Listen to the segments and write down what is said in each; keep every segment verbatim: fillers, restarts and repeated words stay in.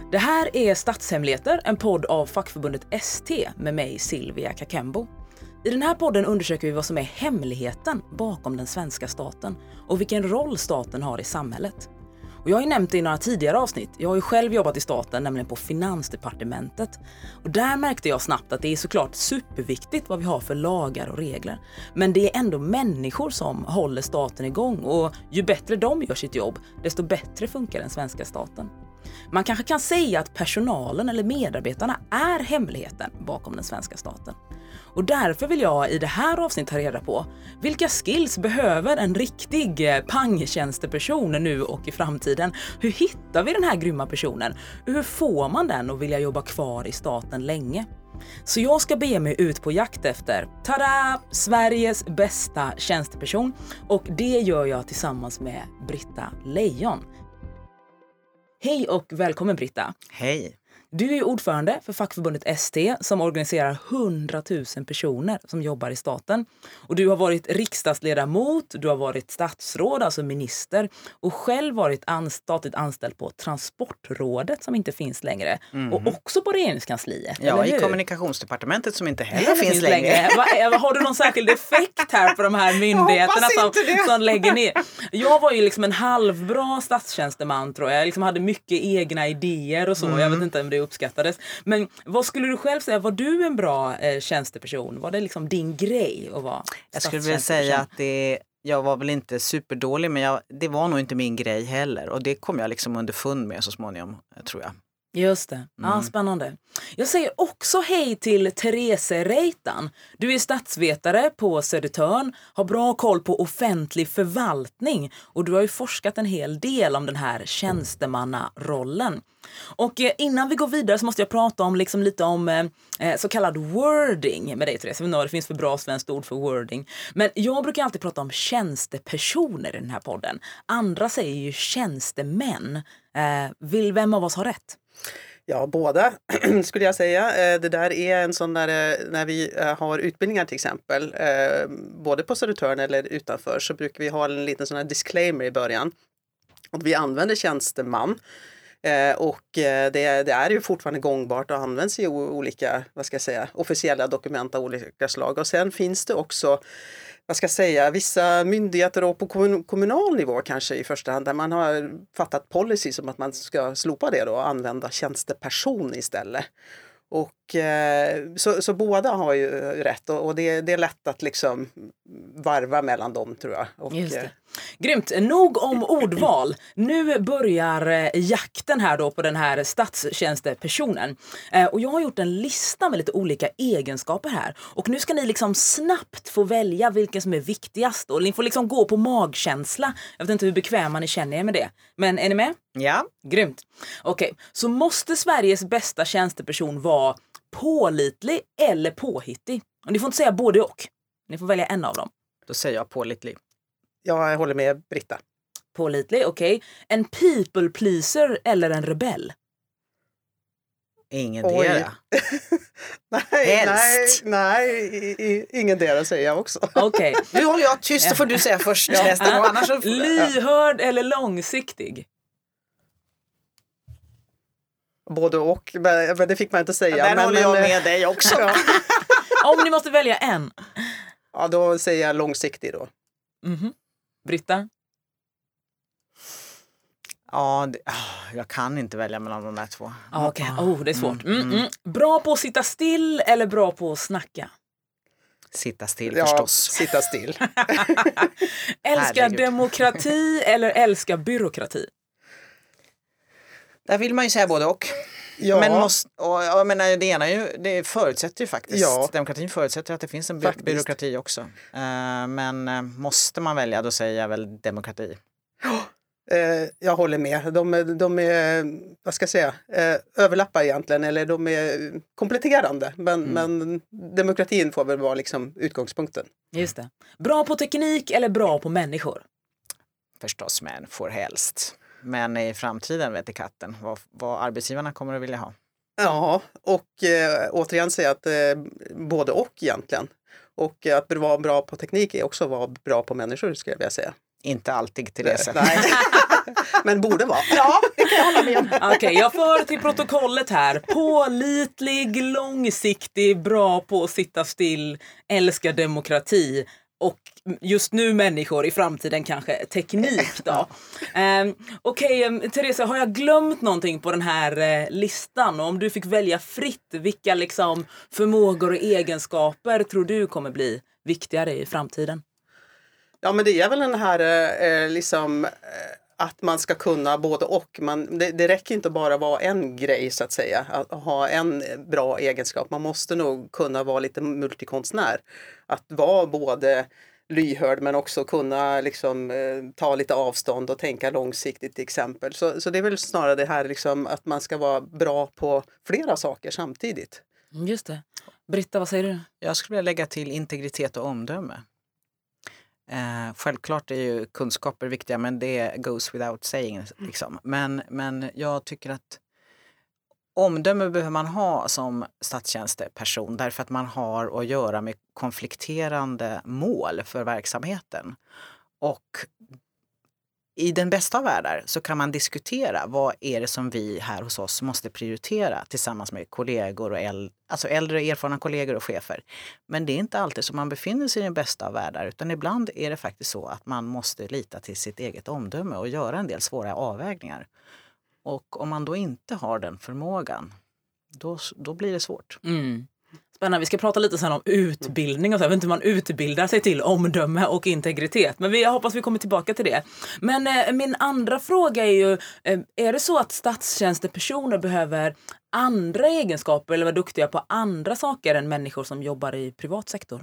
Det här är Statshemligheter, en podd av fackförbundet S T med mig Silvia Kakembo. I den här podden undersöker vi vad som är hemligheten bakom den svenska staten och vilken roll staten har i samhället. Och jag har ju nämnt det i några tidigare avsnitt. Jag har ju själv jobbat i staten, nämligen på Finansdepartementet. Och där märkte jag snabbt att det är såklart superviktigt vad vi har för lagar och regler. Men det är ändå människor som håller staten igång och ju bättre de gör sitt jobb, desto bättre funkar den svenska staten. Man kanske kan säga att personalen eller medarbetarna är hemligheten bakom den svenska staten. Och därför vill jag i det här avsnittet ta reda på vilka skills behöver en riktig pangtjänsteperson nu och i framtiden. Hur hittar vi den här grymma personen? Hur får man den att vilja jobba kvar i staten länge? Så jag ska be mig ut på jakt efter, tada, Sveriges bästa tjänsteperson. Och det gör jag tillsammans med Britta Lejon. Hej och välkommen Britta. Hej. Du är ordförande för fackförbundet S T som organiserar hundratusen personer som jobbar i staten. Och du har varit riksdagsledamot, du har varit statsråd, alltså minister, och själv varit an- statligt anställd på Transportrådet som inte finns längre. Mm. Och också på regeringskansliet. Ja, i kommunikationsdepartementet som inte heller finns, finns längre. längre. Va, har du någon särskild effekt här på de här myndigheterna som, som lägger ner? Jag var ju liksom en halvbra statstjänsteman tror jag. Jag liksom hade mycket egna idéer och så. Mm. Jag vet inte om det uppskattades. Men vad skulle du själv säga? Var du en bra eh, tjänsteperson? Var det liksom din grej att vara Jag skulle vilja säga att det, jag var väl inte superdålig, men jag, det var nog inte min grej heller. Och det kom jag liksom underfund med så småningom, tror jag. Just det. Ja, mm. Spännande. Jag säger också hej till Therese Reitan. Du är statsvetare på Södertörn, har bra koll på offentlig förvaltning och du har ju forskat en hel del om den här tjänstemannarollen. Och eh, innan vi går vidare så måste jag prata om liksom lite om eh, så kallad wording med dig Therese. Jag vet inte vad det finns för bra svenskt ord för wording. Men jag brukar alltid prata om tjänstepersoner i den här podden. Andra säger ju tjänstemän. Eh, vill vem av oss ha rätt? Ja, båda skulle jag säga. Det där är en sån där, när vi har utbildningar till exempel, både på Södertörn eller utanför, så brukar vi ha en liten sån här disclaimer i början. Och vi använder tjänsteman. Och det, det är ju fortfarande gångbart och används i olika, vad ska jag säga, officiella dokument av olika slag. Och sen finns det också, vad ska jag säga, vissa myndigheter och på kommunal nivå kanske i första hand där man har fattat policy som att man ska slopa det då och använda tjänsteperson istället. Och eh, så, så båda har ju rätt och, och det, det är lätt att liksom varva mellan dem tror jag. Och, Just det. Grymt. Nog om ordval. Nu börjar jakten här då på den här statstjänstepersonen. Eh, och jag har gjort en lista med lite olika egenskaper här. Och nu ska ni liksom snabbt få välja vilken som är viktigast. Och ni får liksom gå på magkänsla. Jag vet inte hur bekväma ni känner er med det. Men är ni med? Ja. Grymt. Okej, okay. Så måste Sveriges bästa tjänsteperson vara pålitlig eller påhittig? Och ni får inte säga både och. Ni får välja en av dem. Då säger jag pålitlig. Jag håller med Britta. Pålitlig, okej. Okay. En people pleaser eller en rebell? Ingen dera. nej, nej, nej, ingen dera säger jag också. Okej. Okay. Nu håller jag tyst, så får du säga först ja. nästa gång. Annars så... Lyhörd eller långsiktig? Både och, men det fick man inte säga. Ja, där men, håller jag men, med dig också. Ja. Om ni måste välja en. Ja, då säger jag långsiktig då. Mm-hmm. Britta? Ja, det, jag kan inte välja mellan de där två. Ah, Okej, okay. oh, det är svårt. Mm, mm. Bra på att sitta still eller bra på att snacka? Sitta still ja, förstås. Sitta still. Älska demokrati eller älska byråkrati? Där vill man ju säga både och. Ja. Men måste, och, jag menar, det ena ju, det förutsätter ju faktiskt, ja. demokratin förutsätter att det finns en by- byråkrati också. Uh, men uh, måste man välja, då säger jag väl demokrati. Uh, jag håller med. De, de är, vad ska jag säga, uh, överlappar egentligen, eller de är kompletterande. Men, mm. men demokratin får väl vara liksom utgångspunkten. Just det. Bra på teknik eller bra på människor? Förstås människor helst. Men i framtiden vet i katten vad, vad arbetsgivarna kommer att vilja ha. Ja, och eh, återigen säga att eh, både och egentligen. Och att vara bra på teknik är också att vara bra på människor, skulle jag vilja säga. Inte alltid, Therese. Nej. Men borde vara. Ja, det kan jag hålla med om. Okej, okay, jag för till protokollet här. Pålitlig, långsiktig, bra på att sitta still, älskar demokrati och just nu människor, i framtiden kanske teknik då. um, Okej, okay, um, Therese, har jag glömt någonting på den här uh, listan? Och om du fick välja fritt, vilka liksom förmågor och egenskaper tror du kommer bli viktigare i framtiden? Ja, men det är väl den här eh, liksom eh, att man ska kunna både och. Man, det, det räcker inte bara vara en grej så att säga, att ha en bra egenskap. Man måste nog kunna vara lite multikonstnär. Att vara både lyhörd men också kunna liksom, eh, ta lite avstånd och tänka långsiktigt till exempel. Så, så det är väl snarare det här liksom, att man ska vara bra på flera saker samtidigt. Just det. Britta, vad säger du? Jag skulle vilja lägga till integritet och omdöme. Eh, självklart är ju kunskaper viktiga, men det goes without saying. Liksom. Men, men jag tycker att omdöme behöver man ha som statstjänsteperson därför att man har att göra med konflikterande mål för verksamheten. Och i den bästa av världar så kan man diskutera vad är det som vi här hos oss måste prioritera tillsammans med kollegor och äldre, alltså äldre erfarna kollegor och chefer. Men det är inte alltid som man befinner sig i den bästa av världar, utan ibland är det faktiskt så att man måste lita till sitt eget omdöme och göra en del svåra avvägningar. Och om man då inte har den förmågan, då, då blir det svårt. Mm. Spännande. Vi ska prata lite sen om utbildning och så. Jag vet inte hur man utbildar sig till omdöme och integritet. Men vi, jag hoppas vi kommer tillbaka till det. Men eh, min andra fråga är ju, eh, är det så att statstjänstepersoner behöver andra egenskaper eller vara duktiga på andra saker än människor som jobbar i privat sektor?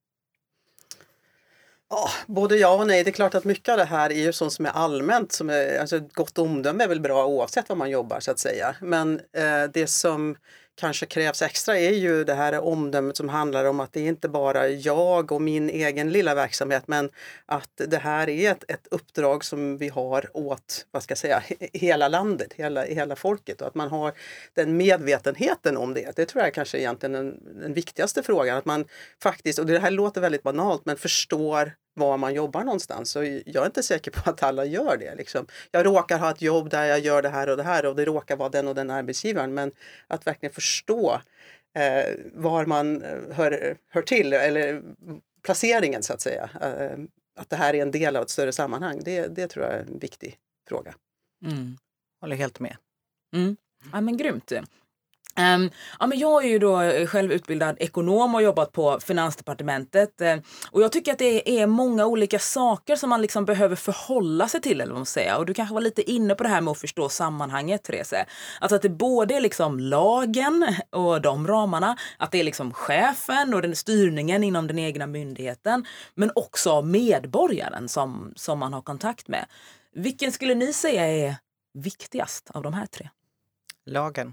Ja, både ja och nej. Det är klart att mycket av det här är ju sånt som är allmänt. Som är, alltså ett gott omdöme är väl bra oavsett var man jobbar så att säga. Men eh, det som kanske krävs extra är ju det här omdömet som handlar om att det är inte bara jag och min egen lilla verksamhet, men att det här är ett, ett uppdrag som vi har åt, vad ska jag säga, hela landet, hela, hela folket, och att man har den medvetenheten om det. Det tror jag kanske är egentligen den, den viktigaste frågan, att man faktiskt, och det här låter väldigt banalt, men förstår var man jobbar någonstans. Så jag är inte säker på att alla gör det. Liksom. Jag råkar ha ett jobb där jag gör det här och det här och det råkar vara den och den arbetsgivaren. Men att verkligen förstå eh, var man hör, hör till, eller placeringen så att säga. Eh, att det här är en del av ett större sammanhang. Det, det tror jag är en viktig fråga. Mm. Håller helt med. Mm. Ja, men grymt. Um, ja, men jag är ju då själv utbildad ekonom och har jobbat på Finansdepartementet, uh, och jag tycker att det är många olika saker som man liksom behöver förhålla sig till, eller vad man säger. Och du kanske var lite inne på det här med att förstå sammanhanget, Therese. Alltså att det både är liksom lagen och de ramarna, att det är liksom chefen och den styrningen inom den egna myndigheten, men också medborgaren som, som man har kontakt med. Vilken skulle ni säga är viktigast av de här tre? Lagen.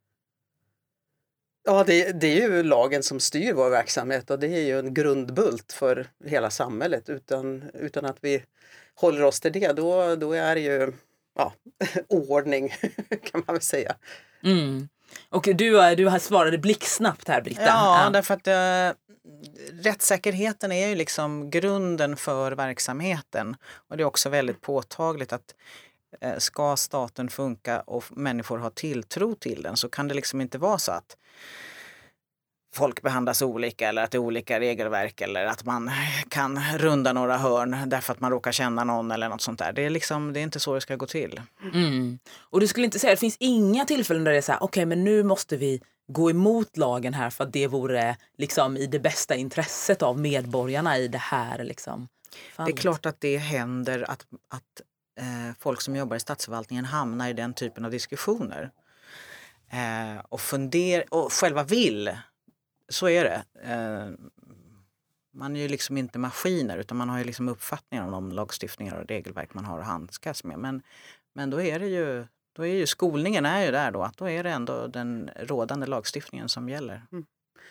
Ja, det, det är ju lagen som styr vår verksamhet, och det är ju en grundbult för hela samhället. Utan, utan att vi håller oss till det, då, då är det ju ja, oordning kan man väl säga. Mm. Och du, du har svarat blixtsnabbt här, Britta. Ja, ja. Därför att äh, rättssäkerheten är ju liksom grunden för verksamheten. Och det är också väldigt påtagligt att äh, ska staten funka och människor ha tilltro till den, så kan det liksom inte vara så att folk behandlas olika, eller att det är olika regelverk, eller att man kan runda några hörn därför att man råkar känna någon eller något sånt där. Det är liksom, det är inte så det ska gå till. Mm. Och du skulle inte säga, det finns inga tillfällen där det är så här, okej, okay, men nu måste vi gå emot lagen här för att det vore liksom i det bästa intresset av medborgarna i det här liksom fallet. Det är klart att det händer att, att eh, folk som jobbar i statsförvaltningen hamnar i den typen av diskussioner. Eh, och funder och själva vill. Så är det. Eh, man är ju liksom inte maskiner, utan man har ju liksom uppfattningar om de lagstiftningar och regelverk man har att handskas med. Men, men då är det ju, då är ju skolningen är ju där då, att då är det ändå den rådande lagstiftningen som gäller. Mm.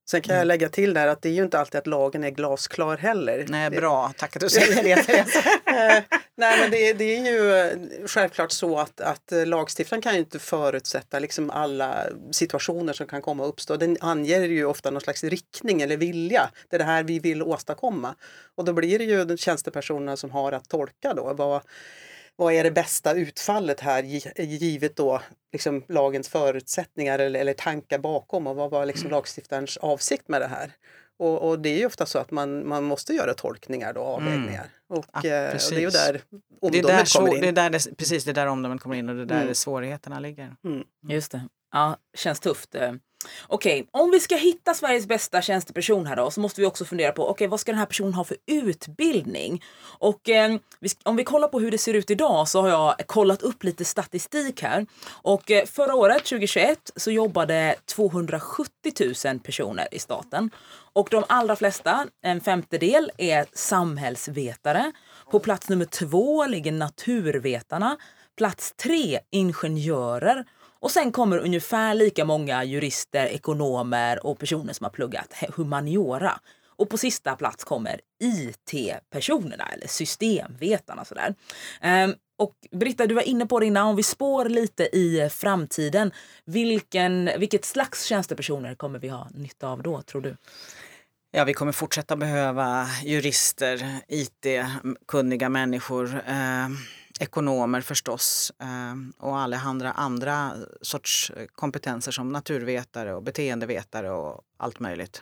Sen kan jag lägga till där att det är ju inte alltid att lagen är glasklar heller. Nej, bra. Tack att du säger det. Nej, men det, det är ju självklart så att, att lagstiftaren kan ju inte förutsätta liksom alla situationer som kan komma att uppstå. Den anger ju ofta någon slags riktning eller vilja. Det är det här vi vill åstadkomma. Och då blir det ju de tjänstepersonerna som har att tolka då. Vad, vad är det bästa utfallet här givet då liksom lagens förutsättningar eller, eller tankar bakom och vad var liksom lagstiftarens avsikt med det här. Och, och det är ju ofta så att man, man måste göra tolkningar då, avvägningar. Mm. Och, ja, eh, och det är ju där omdömet det är där kommer så, in. Det är där det, precis, det är där omdömet kommer in och det är där mm. svårigheterna ligger. Mm. Just det. Ja, känns tufft. Okej, okay, om vi ska hitta Sveriges bästa tjänsteperson här då så måste vi också fundera på, okej, okay, vad ska den här personen ha för utbildning? Och eh, om vi kollar på hur det ser ut idag så har jag kollat upp lite statistik här. Och eh, förra året, tjugohundratjugoett, så jobbade tvåhundrasjuttio tusen personer i staten. Och de allra flesta, en femtedel, är samhällsvetare. På plats nummer två ligger naturvetarna. Plats tre, ingenjörer. Och sen kommer ungefär lika många jurister, ekonomer och personer som har pluggat humaniora. Och på sista plats kommer I T-personerna eller systemvetarna. Sådär. Um, och Britta, du var inne på det innan, om vi spår lite i framtiden. Vilken, vilket slags tjänstepersoner kommer vi ha nytta av då, tror du? Ja, vi kommer fortsätta behöva jurister, I T-kunniga människor, eh, ekonomer förstås eh, och alla andra, andra sorts kompetenser som naturvetare och beteendevetare och allt möjligt.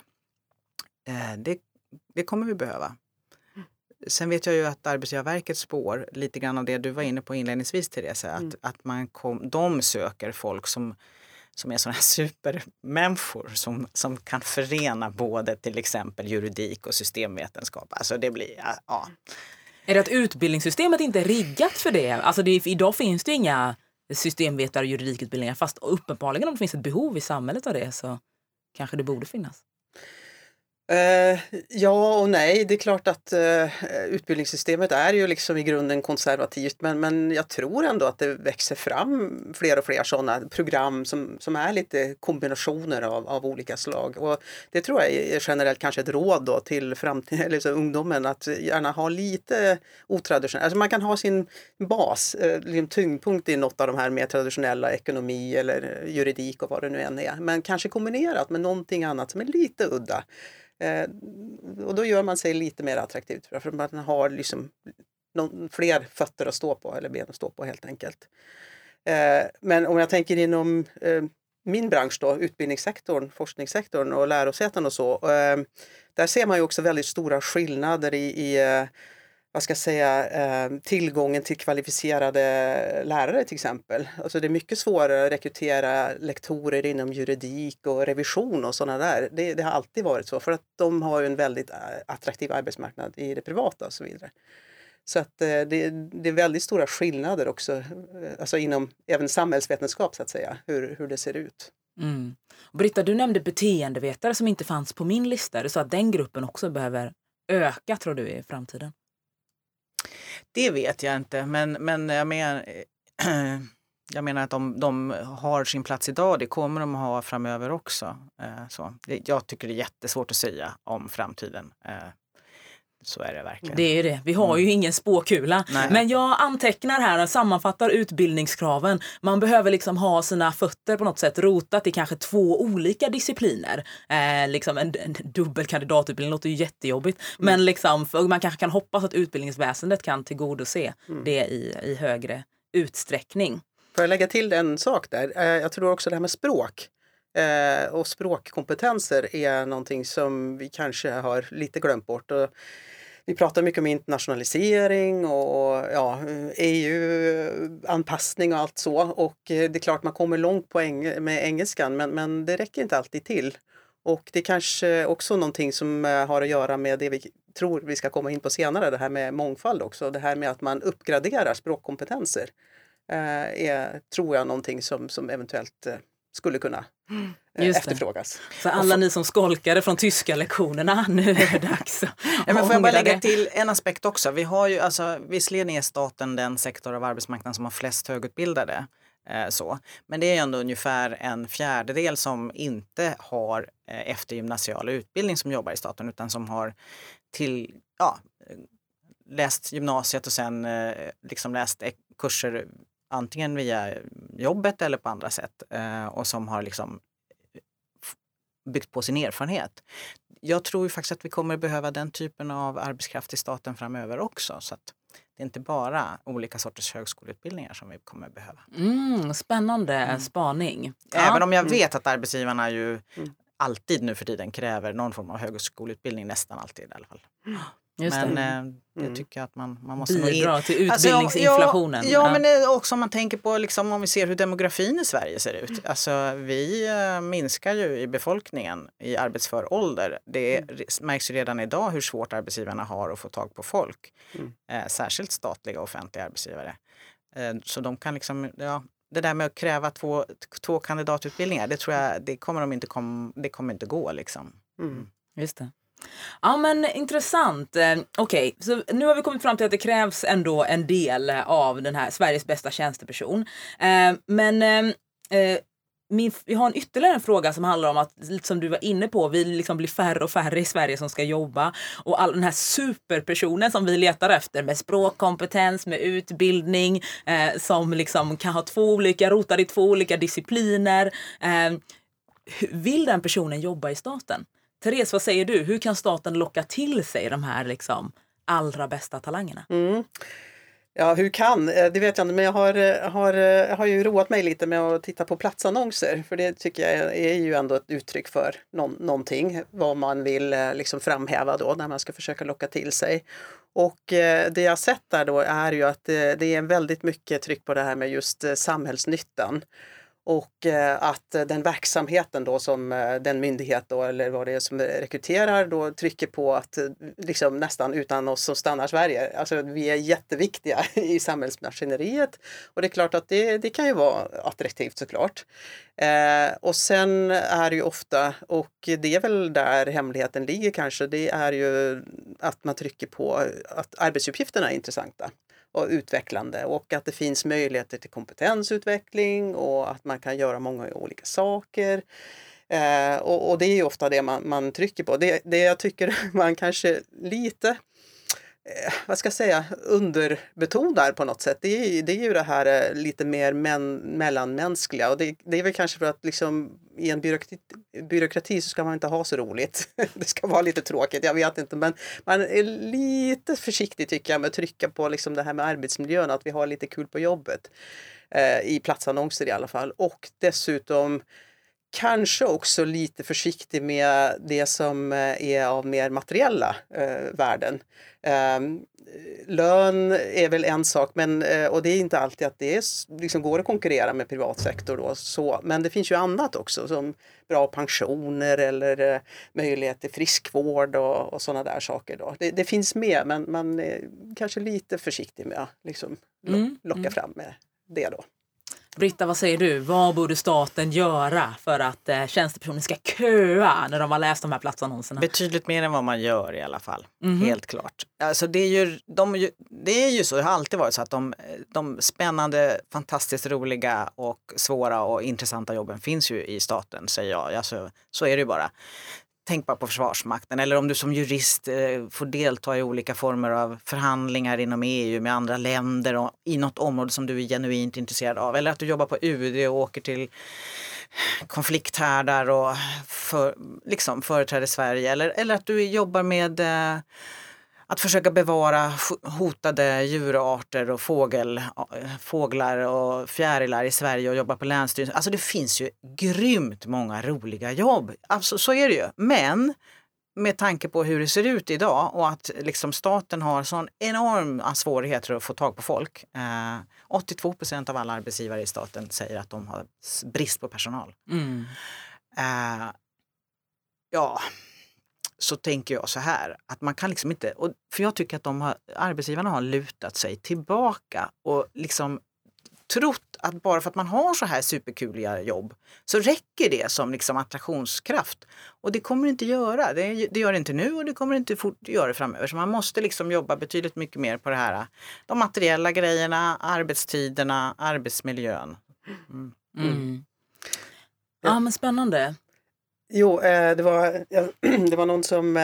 Eh, det, det kommer vi behöva. Sen vet jag ju att Arbetsgivarverket spår lite grann av det du var inne på inledningsvis, Therese, att, mm. att man kom, de söker folk som som är sådana här supermänniskor som, som kan förena både till exempel juridik och systemvetenskap. Alltså det blir, ja. Är det att utbildningssystemet inte är riggat för det? Alltså det, idag finns det ju inga systemvetare och juridikutbildningar, fast uppenbarligen om det finns ett behov i samhället av det så kanske det borde finnas. Uh, ja och nej, det är klart att uh, utbildningssystemet är ju liksom i grunden konservativt men, men jag tror ändå att det växer fram fler och fler sådana program som, som är lite kombinationer av, av olika slag och det tror jag är generellt kanske ett råd då till framtiden, eller så ungdomen att gärna ha lite otraditionellt, alltså man kan ha sin bas, uh, tyngdpunkt i något av de här mer traditionella ekonomi eller juridik och vad det nu än är, men kanske kombinerat med någonting annat som är lite udda. Eh, och då gör man sig lite mer attraktivt för att man har liksom någon, fler fötter att stå på eller ben att stå på helt enkelt. Eh, men om jag tänker inom eh, min bransch då, utbildningssektorn, forskningssektorn och lärosäten och så, eh, där ser man ju också väldigt stora skillnader i, i eh, vad ska jag säga, eh, tillgången till kvalificerade lärare till exempel. Alltså det är mycket svårare att rekrytera lektorer inom juridik och revision och sådana där. Det, det har alltid varit så för att de har ju en väldigt attraktiv arbetsmarknad i det privata och så vidare. Så att eh, det, det är väldigt stora skillnader också, alltså inom även samhällsvetenskap så att säga, hur, hur det ser ut. Mm. Britta, du nämnde beteendevetare som inte fanns på min lista. Du sa att den gruppen också behöver öka, tror du, i framtiden? Det vet jag inte, men, men jag, men, jag menar att de, de har sin plats idag, det kommer de ha framöver också. Så, jag tycker det är jättesvårt att säga om framtiden. Så är det verkligen. Det är det. Vi har ju mm. ingen spåkula. Nej. Men jag antecknar här och sammanfattar utbildningskraven. Man behöver liksom ha sina fötter på något sätt rotat i kanske två olika discipliner. Eh, liksom en, en dubbel kandidatutbildning låter ju jättejobbigt. Mm. Men liksom, man kanske kan hoppas att utbildningsväsendet kan tillgodose mm. det i, i högre utsträckning. Får jag lägga till en sak där? Eh, jag tror också det här med språk. Eh, och språkkompetenser är någonting som vi kanske har lite glömt bort. Och vi pratar mycket om internationalisering och ja, E U-anpassning och allt så. Och det är klart man kommer långt på eng- med engelskan men, men det räcker inte alltid till. Och det är kanske också någonting som har att göra med det vi tror vi ska komma in på senare. Det här med mångfald också. Det här med att man uppgraderar språkkompetenser eh, är, tror jag, någonting som, som eventuellt eh, skulle kunna eh, efterfrågas. Så alla ni som skolkade från tyska lektionerna, nu är det dags. Ja, men får jag bara lägga till en aspekt också. Vi har ju, alltså, visserligen är staten den sektor av arbetsmarknaden som har flest högutbildade. Eh, så. Men det är ändå ungefär en fjärdedel som inte har eh, eftergymnasial utbildning som jobbar i staten utan som har till, ja, läst gymnasiet och sen eh, liksom läst kurser antingen via jobbet eller på andra sätt eh, och som har liksom byggt på sin erfarenhet. Jag tror ju faktiskt att vi kommer behöva den typen av arbetskraft i staten framöver också. Så att det är inte bara olika sorters högskoleutbildningar som vi kommer behöva. Mm, spännande mm. spaning. Även ja. om jag vet att arbetsgivarna ju mm. alltid nu för tiden kräver någon form av högskoleutbildning, nästan alltid i alla fall. Mm. Just men det. Eh, det Mm. tycker jag att man, man måste bidra till utbildningsinflationen. Alltså, ja, ja, ja, men det, också om man tänker på liksom, om vi ser hur demografin i Sverige ser ut. Mm. Alltså, vi äh, minskar ju i befolkningen i arbetsför ålder. Det mm. märks ju redan idag hur svårt arbetsgivarna har att få tag på folk. Mm. Eh, särskilt statliga och offentliga arbetsgivare. Eh, så de kan liksom, ja, det där med att kräva två, två kandidatutbildningar, det tror jag, det kommer de inte, kom, det kommer inte gå liksom. Mm. Just det. Ja men intressant. Eh, Okej, okay. Så nu har vi kommit fram till att det krävs ändå en del av den här Sveriges bästa tjänsteperson. Eh, men eh, min, vi har en ytterligare en fråga som handlar om att, som du var inne på, vi liksom blir färre och färre i Sverige som ska jobba. Och all den här superpersonen som vi letar efter med språkkompetens, med utbildning, eh, som liksom kan ha två olika, rotar i två olika discipliner. Eh, vill den personen jobba i staten? Therese, vad säger du? Hur kan staten locka till sig de här liksom allra bästa talangerna? Mm. Ja, hur kan? Det vet jag inte, men jag har, har, jag har ju roat mig lite med att titta på platsannonser. För det tycker jag är ju ändå ett uttryck för någon, någonting, vad man vill liksom framhäva då när man ska försöka locka till sig. Och det jag sett där då är ju att det är väldigt mycket tryck på det här med just samhällsnyttan. Och att den verksamheten då som den myndighet då, eller vad det är som rekryterar då trycker på att liksom nästan utan oss så stannar Sverige. Alltså vi är jätteviktiga i samhällsmaskineriet och det är klart att det, det kan ju vara attraktivt såklart. Eh, och sen är det ju ofta, och det är väl där hemligheten ligger kanske, det är ju att man trycker på att arbetsuppgifterna är intressanta och utvecklande och att det finns möjligheter till kompetensutveckling och att man kan göra många olika saker. Eh, och, och det är ju ofta det man, man trycker på. Det, det jag tycker man kanske lite, eh, vad ska jag säga, underbetonar på något sätt. Det är, det är ju det här eh, lite mer men, mellanmänskliga och det, det är väl kanske för att liksom i en byråkrati, byråkrati så ska man inte ha så roligt. Det ska vara lite tråkigt, jag vet inte. Men man är lite försiktig tycker jag med att trycka på liksom det här med arbetsmiljön. Att vi har lite kul på jobbet. Eh, I platsannonser i alla fall. Och dessutom kanske också lite försiktig med det som är av mer materiella eh, värden. Eh, lön är väl en sak, men, eh, och det är inte alltid att det är, liksom går att konkurrera med privatsektor då, så, men det finns ju annat också som bra pensioner eller eh, möjlighet till friskvård och, och sådana där saker då. Det, det finns med, men man är kanske lite försiktig med att liksom, mm. locka mm. fram med det då. Britta, vad säger du? Vad borde staten göra för att eh, tjänstepersoner ska köa när de har läst de här platsannonserna? Betydligt mer än vad man gör i alla fall. Mm-hmm. Helt klart. Alltså det är ju, de, det är ju så, det har alltid varit så att de, de spännande, fantastiskt roliga och svåra och intressanta jobben finns ju i staten, säger jag. Alltså, så är det ju bara. Tänk bara på Försvarsmakten eller om du som jurist eh, får delta i olika former av förhandlingar inom E U med andra länder och i något område som du är genuint intresserad av. Eller att du jobbar på U D och åker till konflikthärdar och för, liksom företräder Sverige. Eller, eller att du jobbar med eh, att försöka bevara hotade djurarter och fågel, fåglar och fjärilar i Sverige och jobba på länsstyrelsen. Alltså det finns ju grymt många roliga jobb. Alltså, så är det ju. Men med tanke på hur det ser ut idag och att liksom staten har sån enorma svårigheter att få tag på folk. Eh, åttiotvå procent av alla arbetsgivare i staten säger att de har brist på personal. Mm. Eh, ja... så tänker jag så här, att man kan liksom inte, och för jag tycker att de har, arbetsgivarna har lutat sig tillbaka och liksom trott att bara för att man har så här superkuliga jobb så räcker det som liksom attraktionskraft. Och det kommer det inte göra, det, det gör det inte nu och det kommer inte fort göra det framöver. Så man måste liksom jobba betydligt mycket mer på det här, de materiella grejerna, arbetstiderna, arbetsmiljön. Mm. Mm. Ja, men spännande. Jo, det var, det var någon som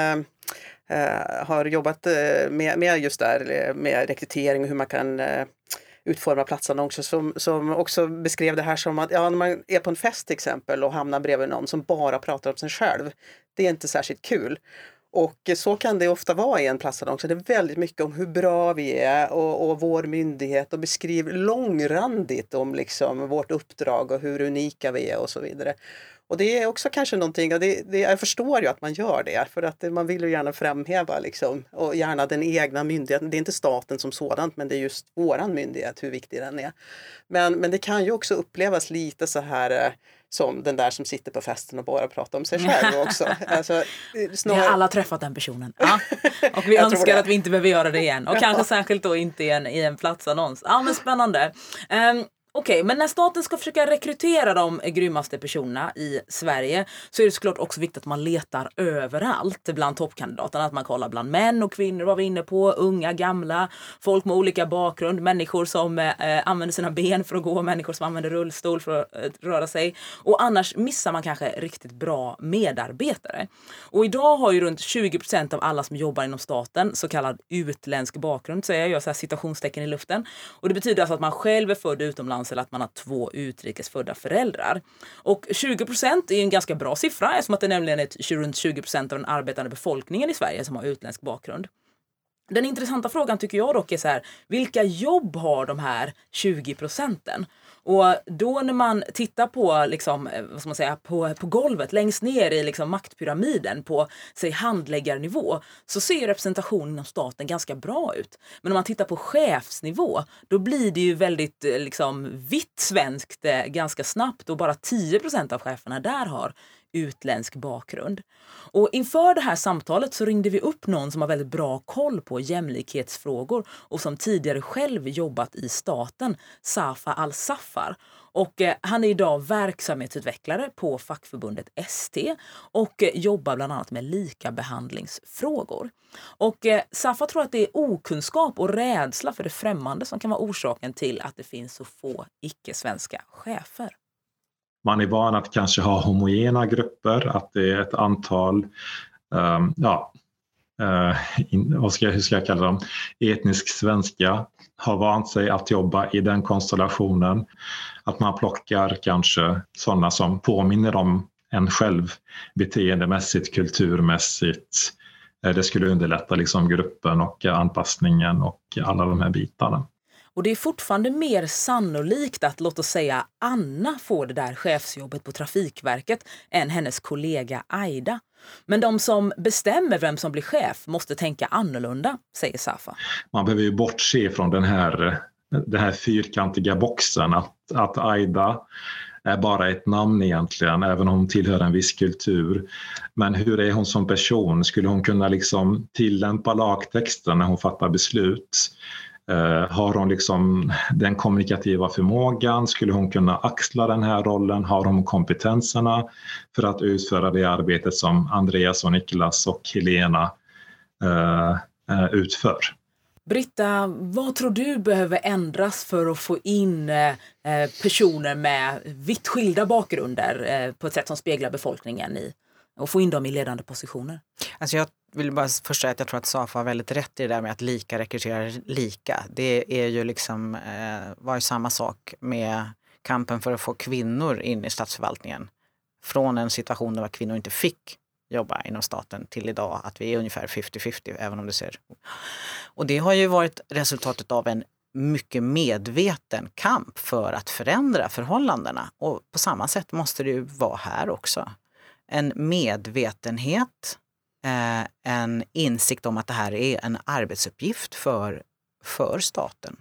har jobbat med, med just där med rekrytering och hur man kan utforma platsannonser som, som också beskrev det här som att ja, när man är på en fest till exempel och hamnar bredvid någon som bara pratar om sig själv, det är inte särskilt kul. Och så kan det ofta vara i en platsannons. Det är väldigt mycket om hur bra vi är och, och vår myndighet och beskriver långrandigt om liksom vårt uppdrag och hur unika vi är och så vidare. Och det är också kanske någonting, och det, det, jag förstår ju att man gör det, för att man vill ju gärna framhäva liksom, och gärna den egna myndigheten. Det är inte staten som sådant, men det är just våran myndighet, hur viktig den är. Men, men det kan ju också upplevas lite så här som den där som sitter på festen och bara pratar om sig själv också. Alltså, snarare... Vi har alla träffat den personen. Ja. Och vi önskar att vi inte behöver göra det igen. Och kanske särskilt då inte i en, i en platsannons. Ja, men spännande. Um, Okej, okay, men när staten ska försöka rekrytera de grymmaste personerna i Sverige så är det såklart också viktigt att man letar överallt bland toppkandidaterna. Att man kollar bland män och kvinnor, vad vi är inne på, unga, gamla, folk med olika bakgrund, människor som eh, använder sina ben för att gå, människor som använder rullstol för att eh, röra sig. Och annars missar man kanske riktigt bra medarbetare. Och idag har ju runt tjugo procent av alla som jobbar inom staten så kallad utländsk bakgrund, så jag gör så här citationstecken i luften. Och det betyder alltså att man själv är född utomlands eller att man har två utrikesfödda föräldrar. Och tjugo procent är en ganska bra siffra eftersom att det nämligen är runt tjugo procent av den arbetande befolkningen i Sverige som har utländsk bakgrund. Den intressanta frågan tycker jag dock är så här, vilka jobb har de här tjugo procenten? Och då när man tittar på, liksom, vad ska man säga, på, på golvet, längst ner i liksom maktpyramiden på säg, handläggarnivå, så ser representationen inom staten ganska bra ut. Men om man tittar på chefsnivå, då blir det ju väldigt liksom, vitt svenskt ganska snabbt och bara tio procent av cheferna där har utländsk bakgrund. Och inför det här samtalet så ringde vi upp någon som har väldigt bra koll på jämlikhetsfrågor och som tidigare själv jobbat i staten, Safa Al-Safar. Och eh, han är idag verksamhetsutvecklare på fackförbundet S T och eh, jobbar bland annat med likabehandlingsfrågor. Och eh, Safa tror att det är okunskap och rädsla för det främmande som kan vara orsaken till att det finns så få icke-svenska chefer. Man är van att kanske ha homogena grupper, att det är ett antal, um, ja, uh, in, vad ska jag, hur ska jag kalla dem, etnisk svenska har vant sig att jobba i den konstellationen. Att man plockar kanske sådana som påminner om en själv beteendemässigt, kulturmässigt. Det skulle underlätta liksom gruppen och anpassningen och alla de här bitarna. Och det är fortfarande mer sannolikt att, låt oss säga, Anna får det där chefsjobbet på Trafikverket än hennes kollega Aida. Men de som bestämmer vem som blir chef måste tänka annorlunda, säger Safa. Man behöver ju bortse från den här, den här fyrkantiga boxen att, att Aida är bara ett namn egentligen, även om hon tillhör en viss kultur. Men hur är hon som person? Skulle hon kunna liksom tillämpa lagtexten när hon fattar beslut? Uh, har hon liksom den kommunikativa förmågan? Skulle hon kunna axla den här rollen? Har hon kompetenserna för att utföra det arbetet som Andreas och Niklas och Helena uh, uh, utför? Britta, vad tror du behöver ändras för att få in eh, personer med vitt skilda bakgrunder eh, på ett sätt som speglar befolkningen i och få in dem i ledande positioner? Alltså jag vill bara först säga att jag tror att Safa har väldigt rätt i det där med att lika rekryterar lika. Det är ju liksom, eh, var ju samma sak med kampen för att få kvinnor in i statsförvaltningen. Från en situation där kvinnor inte fick jobba inom staten till idag att vi är ungefär femtio femtio, även om det ser. Och det har ju varit resultatet av en mycket medveten kamp för att förändra förhållandena. Och på samma sätt måste det ju vara här också. En medvetenhet, eh, en insikt om att det här är en arbetsuppgift för, för staten.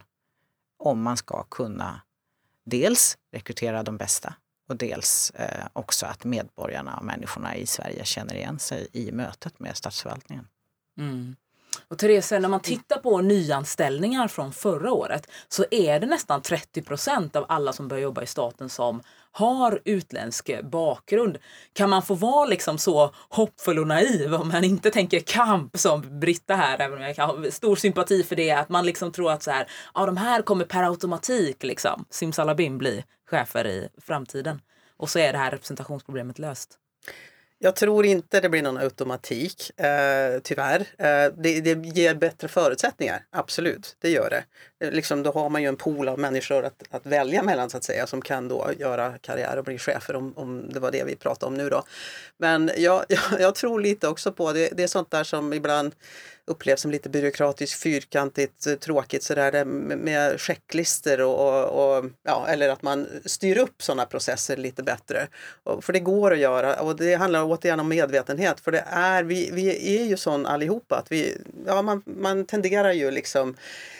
Om man ska kunna dels rekrytera de bästa och dels eh, också att medborgarna och människorna i Sverige känner igen sig i mötet med statsförvaltningen. Mm. Och Therese, när man tittar på nyanställningar från förra året så är det nästan trettio procent av alla som börjar jobba i staten som har utländsk bakgrund. Kan man få vara liksom så hoppfull och naiv om man inte tänker kamp som Britta här, även om jag kan ha stor sympati för det, att man liksom tror att så här, ja, de här kommer per automatik liksom, simsalabim bli chefer i framtiden. Och så är det här representationsproblemet löst. Jag tror inte det blir någon automatik, eh, tyvärr. Eh, det, det ger bättre förutsättningar, absolut, det gör det. det liksom, då har man ju en pool av människor att, att välja mellan så att säga, som kan då göra karriär och bli chefer, om, om det var det vi pratade om nu då. Men jag, jag, jag tror lite också på, det, det är sånt där som ibland upplevs som lite byråkratiskt, fyrkantigt, tråkigt sådär med checklister och, och, och ja, eller att man styr upp sådana processer lite bättre. Och, för det går att göra, och det handlar återigen om medvetenhet, för det är, vi, vi är ju sån allihopa att vi, ja, man, man tenderar ju liksom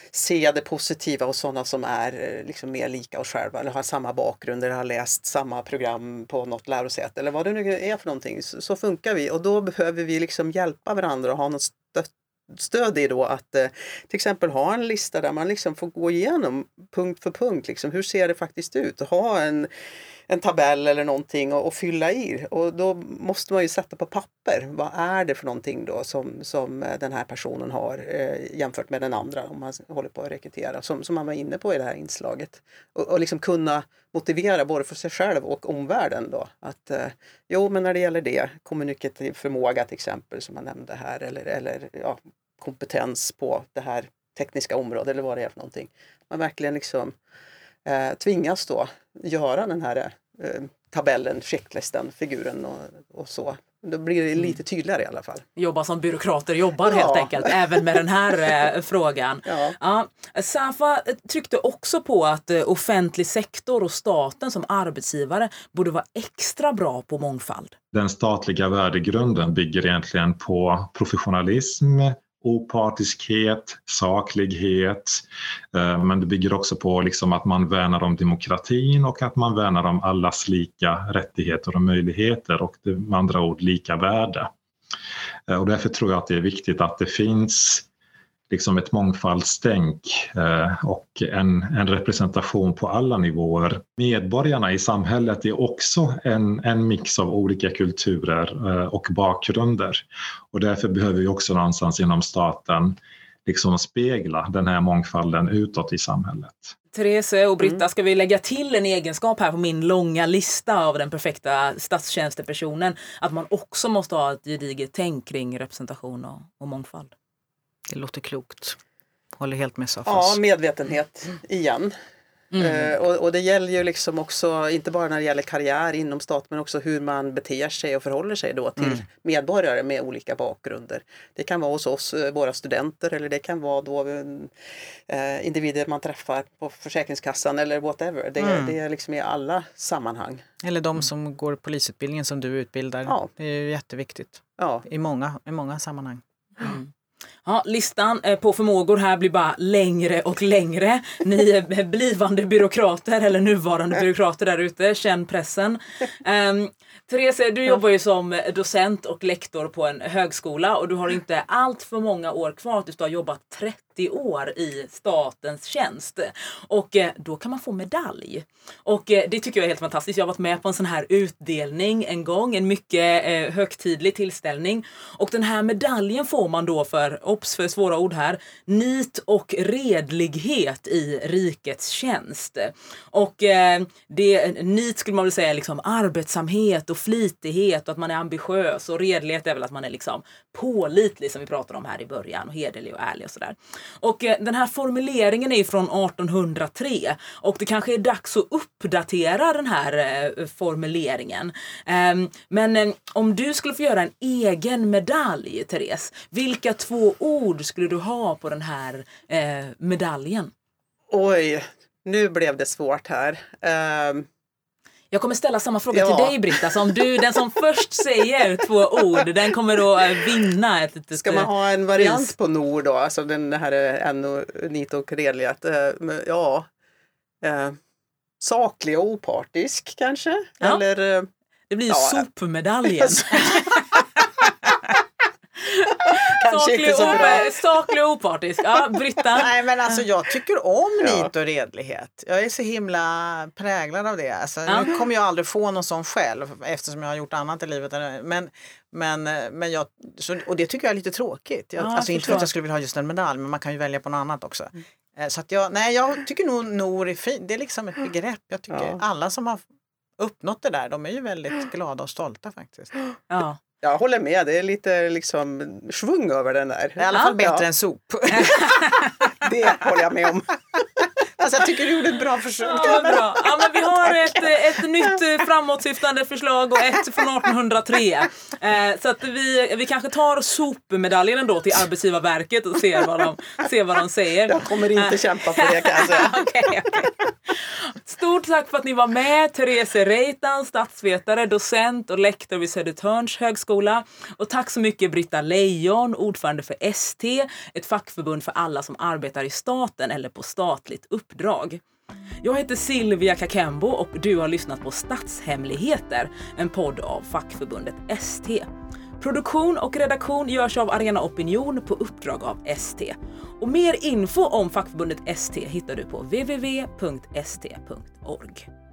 se det positiva och sådana som är liksom mer lika oss själva eller har samma bakgrund eller har läst samma program på något lärosäte eller vad det nu är för någonting. Så, så funkar vi, och då behöver vi liksom hjälpa varandra och ha något stött stöd i då att eh, till exempel ha en lista där man liksom får gå igenom punkt för punkt, liksom, hur ser det faktiskt ut, och ha en, en tabell eller någonting och, och fylla i, och då måste man ju sätta på papper, vad är det för någonting då som, som den här personen har eh, jämfört med den andra, om man håller på att rekrytera, som, som man var inne på i det här inslaget, och, och liksom kunna motivera både för sig själv och omvärlden då, att eh, jo, men när det gäller det, kommunikativ förmåga till exempel som man nämnde här, eller, eller ja, kompetens på det här tekniska området eller vad det är för någonting. Man verkligen liksom eh, tvingas då göra den här eh, tabellen, checklistan, figuren och, och så. Då blir det lite tydligare i alla fall. Jobba som byråkrater jobbar ja. helt enkelt, även med den här eh, frågan. Ja. Ja, Safa tryckte också på att eh, offentlig sektor och staten som arbetsgivare borde vara extra bra på mångfald. Den statliga värdegrunden bygger egentligen på professionalism, opartiskhet, saklighet, men det bygger också på liksom att man värnar om demokratin och att man värnar om allas lika rättigheter och möjligheter, och det, med andra ord lika värde. Och därför tror jag att det är viktigt att det finns liksom ett mångfaldstänk och en, en representation på alla nivåer. Medborgarna i samhället är också en, en mix av olika kulturer och bakgrunder. Och därför behöver vi också någonstans inom staten liksom spegla den här mångfalden utåt i samhället. Therese och Britta, ska vi lägga till en egenskap här på min långa lista av den perfekta statstjänstepersonen, att man också måste ha ett gediget tänk kring representation och, och mångfald? Det låter klokt. Håller helt med Safas. Ja, medvetenhet igen. Mm. Eh, och, och det gäller ju liksom också, inte bara när det gäller karriär inom stat, men också hur man beter sig och förhåller sig då till mm. medborgare med olika bakgrunder. Det kan vara hos oss, våra studenter, eller det kan vara då eh, individer man träffar på Försäkringskassan eller whatever. Det, mm. det är liksom i alla sammanhang. Eller de som går polisutbildningen som du utbildar. Ja. Det är ju jätteviktigt. Ja. I många, i många sammanhang. Mm. Ja, listan på förmågor här blir bara längre och längre. Ni är blivande byråkrater eller nuvarande byråkrater där ute, känn pressen. Um, Therese, du jobbar ju som docent och lektor på en högskola, och du har inte allt för många år kvar tills du har jobbat trettio år i statens tjänst. Och eh, då kan man få medalj. Och eh, det tycker jag är helt fantastiskt. Jag har varit med på en sån här utdelning en gång, en mycket eh, högtidlig tillställning. Och den här medaljen får man då för, ops för svåra ord här, nit och redlighet i rikets tjänst. Och eh, det, nit skulle man väl säga liksom arbetsamhet och flitighet och att man är ambitiös, och redlighet är väl att man är liksom pålitlig som vi pratade om här i början, och hederlig och ärlig och sådär. Och eh, den här formuleringen är från arton hundra tre, och det kanske är dags att uppdatera den här eh, formuleringen. Eh, men eh, om du skulle få göra en egen medalj, Therese, vilka två ord skulle du ha på den här eh, medaljen? Oj, nu blev det svårt här. Uh... Jag kommer ställa samma fråga ja. till dig, Britta. Så om du, den som först säger två ord, den kommer då vinna ett litet. Ska man ha en variant pris på nord då? Alltså den här ännu nit och redlighet. Ja, eh, saklig och opartisk kanske? Ja. Eller, det blir ju ja. sopmedaljen. saklig, inte så bra. saklig och opartisk. Ja, Britta. Nej, men alltså jag tycker om nit och redlighet. Jag är så himla präglad av det. Alltså, Ja. Nu kommer jag aldrig få någon sån själv eftersom jag har gjort annat i livet. Men, men, men jag, så, och det tycker jag är lite tråkigt. Jag, Ja, alltså jag inte för att jag skulle vilja ha just en medalj, men man kan ju välja på något annat också. Mm. Så att jag, nej, jag tycker nog Nor är fin. Det är liksom ett begrepp. Jag tycker Ja. alla som har uppnått det där, de är ju väldigt glada och stolta faktiskt. Ja. Jag håller med, det är lite liksom svung över den där. Det är i alla fall bättre Ja, än sop. det håller jag med om. Alltså jag tycker du gjorde ett bra försök. Ja, bra. Ja, men vi har ett, ett nytt framåtsyftande förslag och ett från artonhundratre. Eh, så att vi, vi kanske tar sopmedaljen då till Arbetsgivarverket och ser vad de, ser vad de säger. Jag kommer inte kämpa för det, kan jag säga. Okej, okej. Stort tack för att ni var med. Therese Reitan, statsvetare, docent och lektor vid Södertörns högskola. Och tack så mycket Britta Lejon, ordförande för S T, ett fackförbund för alla som arbetar i staten eller på statligt uppdrag. Jag heter Silvia Kakembo och du har lyssnat på Statshemligheter, en podd av fackförbundet S T. Produktion och redaktion görs av Arena Opinion på uppdrag av S T. Och mer info om fackförbundet S T hittar du på w w w punkt s t punkt org.